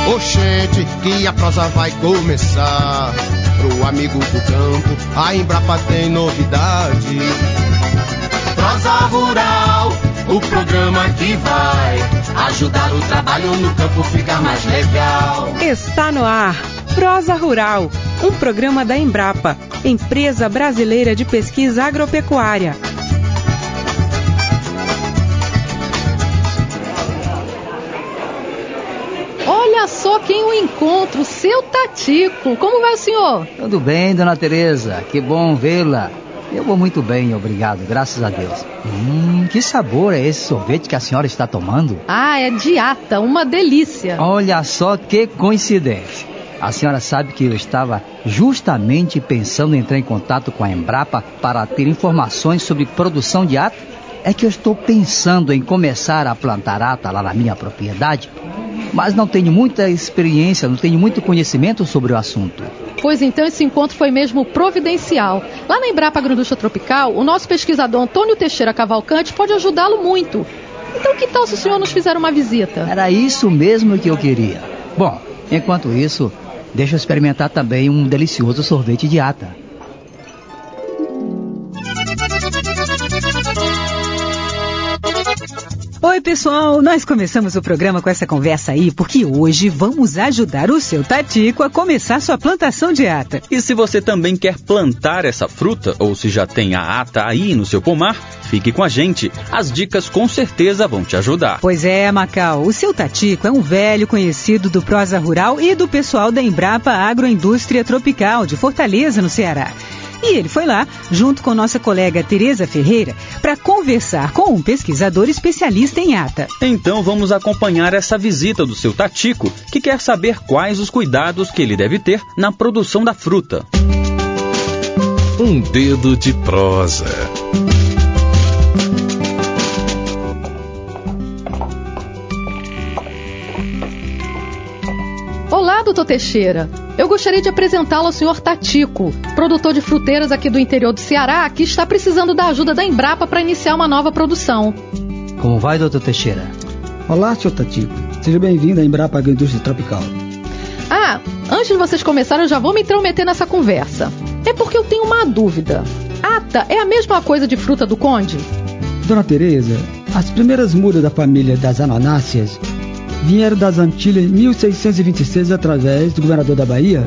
Oxente, que a prosa vai começar. Pro amigo do campo, a Embrapa tem novidade. Prosa Rural, o programa que vai ajudar o trabalho no campo ficar mais legal. Está no ar, Prosa Rural, um programa da Embrapa, Empresa Brasileira de Pesquisa Agropecuária. Olha só quem eu encontro, seu Tatico. Como vai o senhor? Tudo bem, dona Tereza, que bom vê-la. Eu vou muito bem, obrigado, graças a Deus. Que sabor é esse sorvete que a senhora está tomando? Ah, é de Ata, uma delícia. Olha só que coincidência. A senhora sabe que eu estava justamente pensando em entrar em contato com a Embrapa para ter informações sobre produção de Ata? É que eu estou pensando em começar a plantar Ata lá na minha propriedade, mas não tenho muita experiência, não tenho muito conhecimento sobre o assunto. Pois então esse encontro foi mesmo providencial. Lá na Embrapa Agroindústria Tropical, o nosso pesquisador Antônio Teixeira Cavalcante pode ajudá-lo muito. Então que tal se o senhor nos fizer uma visita? Era isso mesmo que eu queria. Bom, enquanto isso, deixa eu experimentar também um delicioso sorvete de Ata. Oi pessoal, nós começamos o programa com essa conversa aí porque hoje vamos ajudar o seu Tatico a começar sua plantação de Ata. E se você também quer plantar essa fruta, ou se já tem a Ata aí no seu pomar, fique com a gente. As dicas com certeza vão te ajudar. Pois é, Macau, o seu Tatico é um velho conhecido do Prosa Rural e do pessoal da Embrapa Agroindústria Tropical de Fortaleza, no Ceará. E ele foi lá, junto com nossa colega Tereza Ferreira, para conversar com um pesquisador especialista em Ata. Então vamos acompanhar essa visita do seu Tatico, que quer saber quais os cuidados que ele deve ter na produção da fruta. Um dedo de prosa. Olá, doutor Teixeira. Eu gostaria de apresentá-lo ao senhor Tatico, produtor de fruteiras aqui do interior do Ceará, que está precisando da ajuda da Embrapa para iniciar uma nova produção. Como vai, doutor Teixeira? Olá, senhor Tatico. Seja bem-vindo à Embrapa Agroindústria Tropical. Ah, antes de vocês começarem, eu já vou me intrometer nessa conversa. É porque eu tenho uma dúvida. Ata é a mesma coisa de fruta do conde? Dona Tereza, as primeiras mudas da família das Anonáceas vieram das Antilhas em 1626 através do governador da Bahia,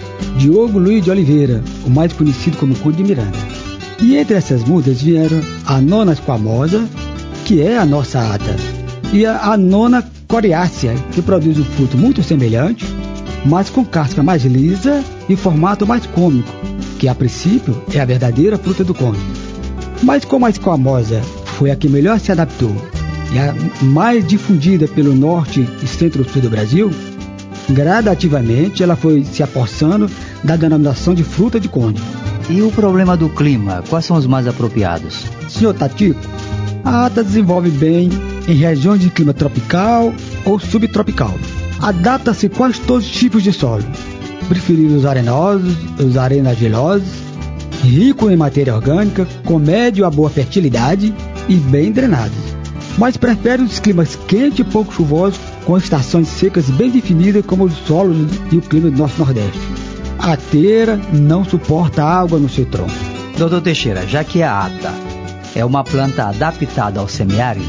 Diogo Luiz de Oliveira, o mais conhecido como Conde de Miranda. E entre essas mudas vieram a nona esquamosa, que é a nossa Ata, e a nona coriácea, que produz um fruto muito semelhante, mas com casca mais lisa e formato mais cônico, que a princípio é a verdadeira fruta do conde. Mas como a esquamosa foi a que melhor se adaptou e a mais difundida pelo norte e centro-sul do Brasil, gradativamente ela foi se apossando da denominação de fruta de conde. E o problema do clima, quais são os mais apropriados? Senhor Tatico, a Ata desenvolve bem em regiões de clima tropical ou subtropical. Adapta-se a quase todos os tipos de solo, preferindo os arenosos, os arenagelosos, rico em matéria orgânica, com médio a boa fertilidade e bem drenados. Mas prefere os climas quentes e pouco chuvosos, com estações secas bem definidas como os solos e o clima do nosso Nordeste. A ateira não suporta água no seu tronco. Doutor Teixeira, já que a Ata é uma planta adaptada ao semiárido,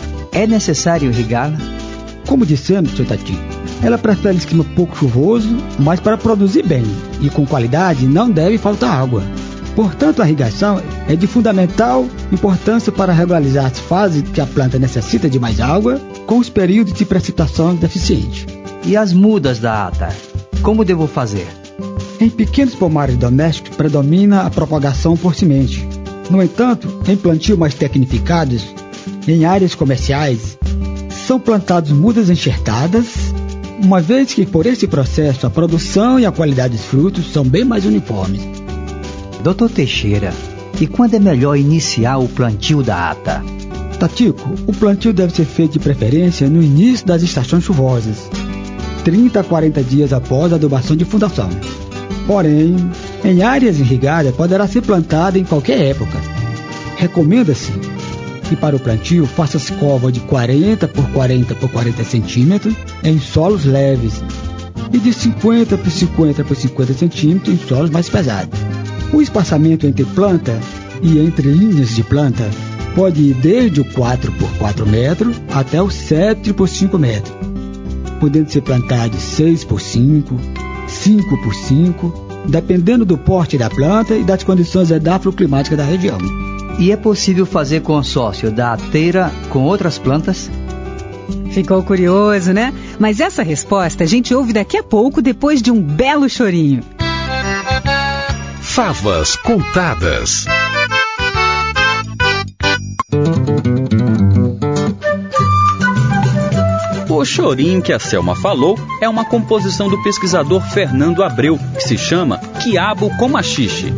é necessário irrigá-la? Como dissemos, seu Tatico, ela prefere esse clima pouco chuvoso, mas para produzir bem e com qualidade não deve faltar água. Portanto, a irrigação é de fundamental importância para regularizar as fases que a planta necessita de mais água com os períodos de precipitação deficiente. E as mudas da Ata, como devo fazer? Em pequenos pomares domésticos predomina a propagação por semente. No entanto, em plantio mais tecnificados, em áreas comerciais, são plantadas mudas enxertadas, uma vez que por esse processo a produção e a qualidade dos frutos são bem mais uniformes. Doutor Teixeira, e quando é melhor iniciar o plantio da Ata? Tatico, o plantio deve ser feito de preferência no início das estações chuvosas, 30 a 40 dias após a adubação de fundação. Porém, em áreas irrigadas poderá ser plantada em qualquer época. Recomenda-se que para o plantio faça-se cova de 40 por 40 por 40 centímetros em solos leves, e de 50 por 50 por 50 centímetros em solos mais pesados. O espaçamento entre planta e entre linhas de planta pode ir desde o 4 por 4 metros até o 7 por 5 metros, podendo ser plantado 6 por 5, 5 por 5, dependendo do porte da planta e das condições edafoclimáticas da região. E é possível fazer consórcio da ateira com outras plantas? Ficou curioso, né? Mas essa resposta a gente ouve daqui a pouco, depois de um belo chorinho. Favas contadas. O chorinho que a Selma falou é uma composição do pesquisador Fernando Abreu, que se chama Quiabo com Machixe.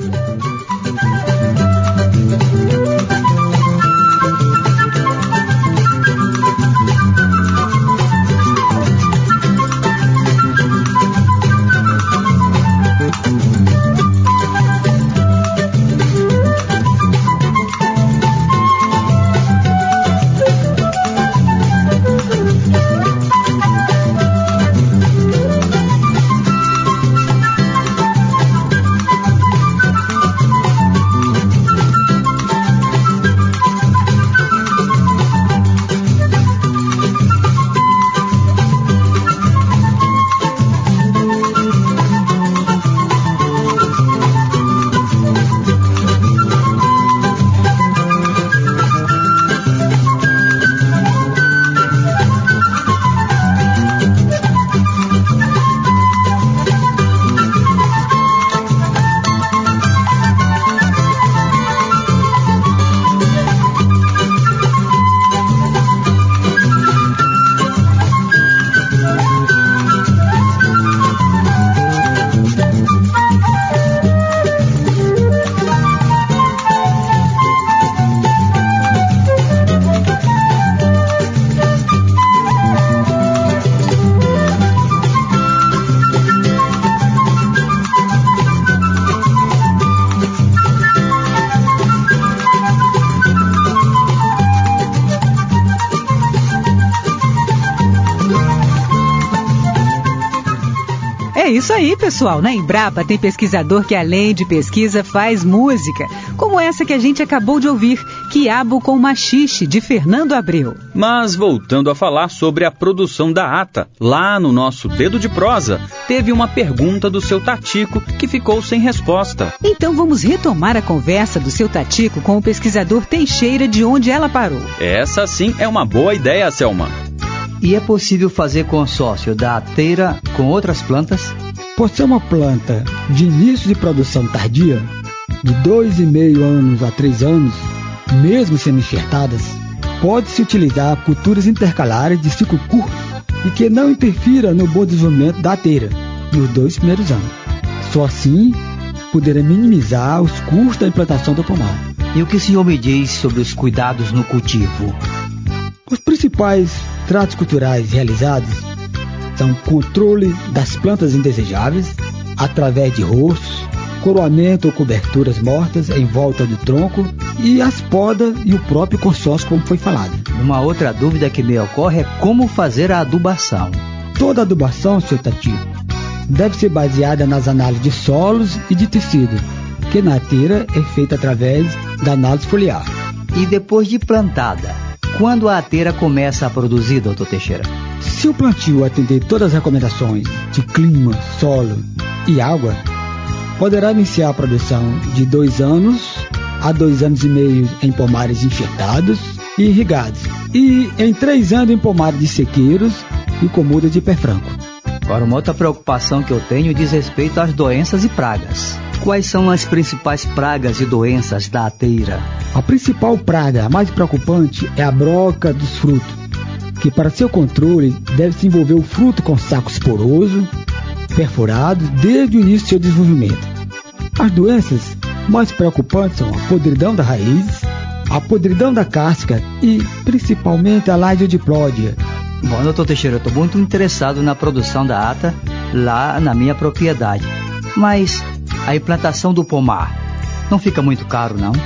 É isso aí, pessoal. Na Embrapa tem pesquisador que, além de pesquisa, faz música, como essa que a gente acabou de ouvir, Quiabo com Machixe, de Fernando Abreu. Mas voltando a falar sobre a produção da ata, lá no nosso Dedo de Prosa, teve uma pergunta do seu Tatico que ficou sem resposta. Então vamos retomar a conversa do seu Tatico com o pesquisador Teixeira, de onde ela parou. Essa sim é uma boa ideia, Selma. E é possível fazer consórcio da ateira com outras plantas? Por ser uma planta de início de produção tardia, de 2,5 anos a 3 anos, mesmo sendo enxertadas, pode-se utilizar culturas intercalares de ciclo curto e que não interfira no bom desenvolvimento da ateira nos 2 primeiros anos. Só assim poderá minimizar os custos da implantação do pomar. E o que o senhor me diz sobre os cuidados no cultivo? Os principais tratos culturais realizados são controle das plantas indesejáveis através de rostos, coroamento ou coberturas mortas em volta do tronco e as podas e o próprio consórcio, como foi falado. Uma outra dúvida que me ocorre é como fazer a adubação. Toda adubação, Sr. Tatico, deve ser baseada nas análises de solos e de tecido, que na ateira é feita através da análise foliar. E depois de plantada, quando a ateira começa a produzir, doutor Teixeira? Se o plantio atender todas as recomendações de clima, solo e água, poderá iniciar a produção de 2 anos a 2 anos e meio em pomares enxertados e irrigados, e em 3 anos em pomares de sequeiros e com mudas de pé franco. Agora, uma outra preocupação que eu tenho diz respeito às doenças e pragas. Quais são as principais pragas e doenças da ateira? A principal praga, a mais preocupante, é a broca dos frutos, que para seu controle deve-se envolver o fruto com sacos porosos, perfurados, desde o início do seu desenvolvimento. As doenças mais preocupantes são a podridão da raiz, a podridão da casca e, principalmente, a lasiodiplódia. Bom, doutor Teixeira, eu estou muito interessado na produção da ata lá na minha propriedade. Mas a implantação do pomar não fica muito caro, não?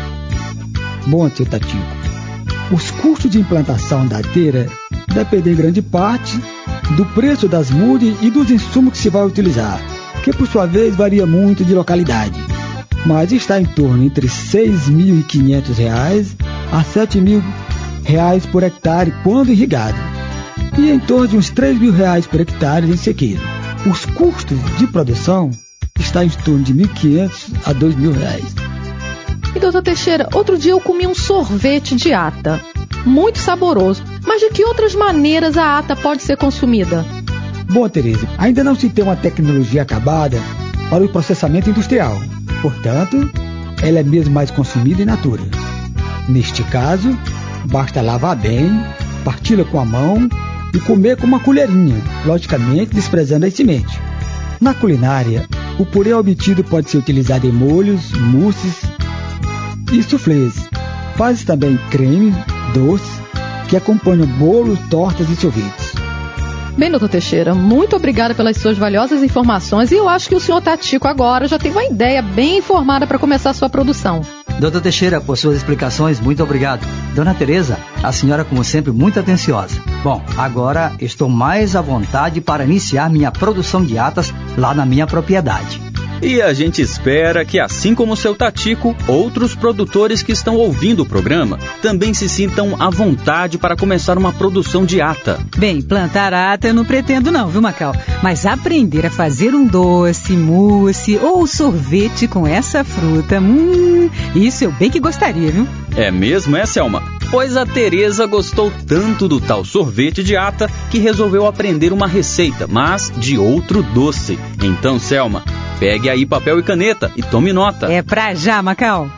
Bom, Sr. Tatico, os custos de implantação da ateira dependem em grande parte do preço das mudas e dos insumos que se vai utilizar, que por sua vez varia muito de localidade, mas está em torno entre R$ 6.500 a R$ 7.000 por hectare quando irrigado, e em torno de uns R$ 3.000 por hectare em sequeiro. Os custos de produção estão em torno de R$ 1.500 a R$ 2.000. E doutor Teixeira, outro dia eu comi um sorvete de ata, muito saboroso, mas de que outras maneiras a ata pode ser consumida? Bom, Tereza, ainda não se tem uma tecnologia acabada para o processamento industrial, portanto, ela é mesmo mais consumida in natura. Neste caso, basta lavar bem, parti-la com a mão e comer com uma colherinha, logicamente desprezando as sementes. Na culinária, o purê obtido pode ser utilizado em molhos, mousses e soufflés. Faz também creme, doce, que acompanham bolos, tortas e sorvetes. Bem, doutor Teixeira, muito obrigada pelas suas valiosas informações e eu acho que o senhor Tatico agora já tem uma ideia bem informada para começar a sua produção. Doutor Teixeira, por suas explicações, muito obrigado. Dona Tereza, a senhora, como sempre, muito atenciosa. Bom, agora estou mais à vontade para iniciar minha produção de atas lá na minha propriedade. E a gente espera que, assim como o seu Tatico, outros produtores que estão ouvindo o programa também se sintam à vontade para começar uma produção de ata. Bem, plantar ata eu não pretendo não, viu, Macau? Mas aprender a fazer um doce, mousse ou sorvete com essa fruta, isso eu bem que gostaria, viu? É mesmo, Selma? Pois a Tereza gostou tanto do tal sorvete de ata que resolveu aprender uma receita, mas de outro doce. Então, Selma, pegue aí papel e caneta e tome nota. É pra já, Macau.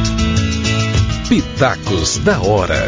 Pitacos da hora.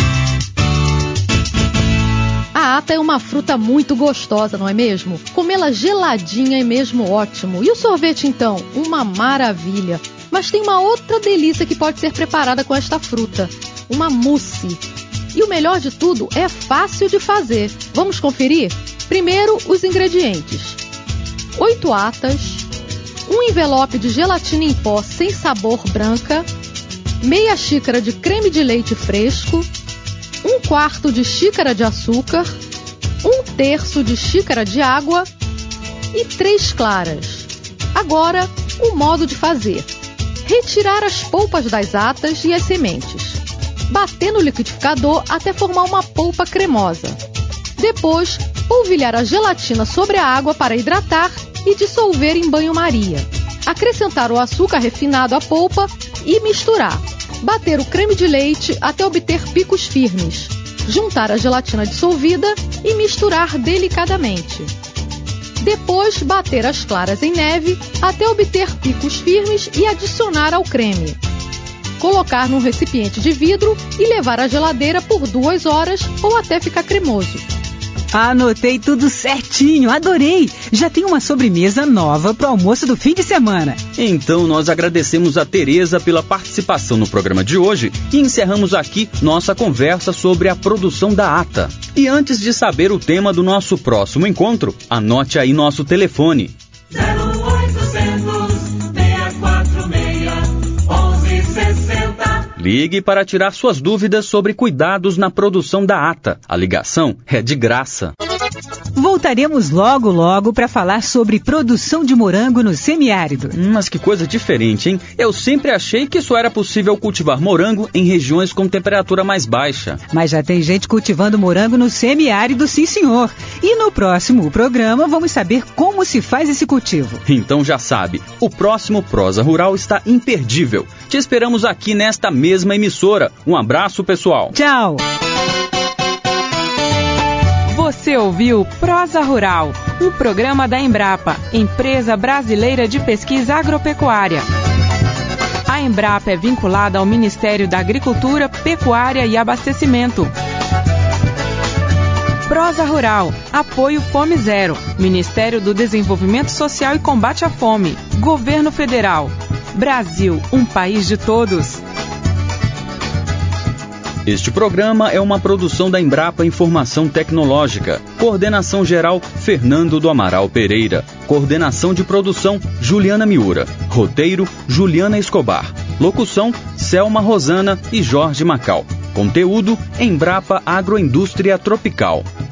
A ata é uma fruta muito gostosa, não é mesmo? Comê-la geladinha é mesmo ótimo. E o sorvete, então? Uma maravilha. Mas tem uma outra delícia que pode ser preparada com esta fruta. Uma mousse. E o melhor de tudo, é fácil de fazer. Vamos conferir? Primeiro, os ingredientes. 8 atas, um envelope de gelatina em pó sem sabor branca, meia xícara de creme de leite fresco, 1/4 de xícara de açúcar, 1/3 de xícara de água e 3 claras. Agora, o modo de fazer. Retirar as polpas das atas e as sementes. Bater no liquidificador até formar uma polpa cremosa. Depois, polvilhar a gelatina sobre a água para hidratar e dissolver em banho-maria. Acrescentar o açúcar refinado à polpa e misturar. Bater o creme de leite até obter picos firmes. Juntar a gelatina dissolvida e misturar delicadamente. Depois, bater as claras em neve até obter picos firmes e adicionar ao creme. Colocar num recipiente de vidro e levar à geladeira por 2 horas ou até ficar cremoso. Anotei tudo certinho, adorei! Já tem uma sobremesa nova pro almoço do fim de semana. Então nós agradecemos a Tereza pela participação no programa de hoje e encerramos aqui nossa conversa sobre a produção da ata. E antes de saber o tema do nosso próximo encontro, anote aí nosso telefone. 0800-646-1160. Ligue para tirar suas dúvidas sobre cuidados na produção da ata. A ligação é de graça. Voltaremos logo, logo para falar sobre produção de morango no semiárido. Mas que coisa diferente, hein? Eu sempre achei que só era possível cultivar morango em regiões com temperatura mais baixa. Mas já tem gente cultivando morango no semiárido, sim senhor. E no próximo programa vamos saber como se faz esse cultivo. Então já sabe, o próximo Prosa Rural está imperdível. Te esperamos aqui nesta mesma emissora. Um abraço, pessoal. Tchau. Você ouviu Prosa Rural, um programa da Embrapa, Empresa Brasileira de Pesquisa Agropecuária. A Embrapa é vinculada ao Ministério da Agricultura, Pecuária e Abastecimento. Prosa Rural, apoio Fome Zero, Ministério do Desenvolvimento Social e Combate à Fome, Governo Federal. Brasil, um país de todos. Este programa é uma produção da Embrapa Informação Tecnológica. Coordenação geral, Fernando do Amaral Pereira. Coordenação de produção, Juliana Miura. Roteiro, Juliana Escobar. Locução, Selma Rosana e Jorge Macau. Conteúdo, Embrapa Agroindústria Tropical.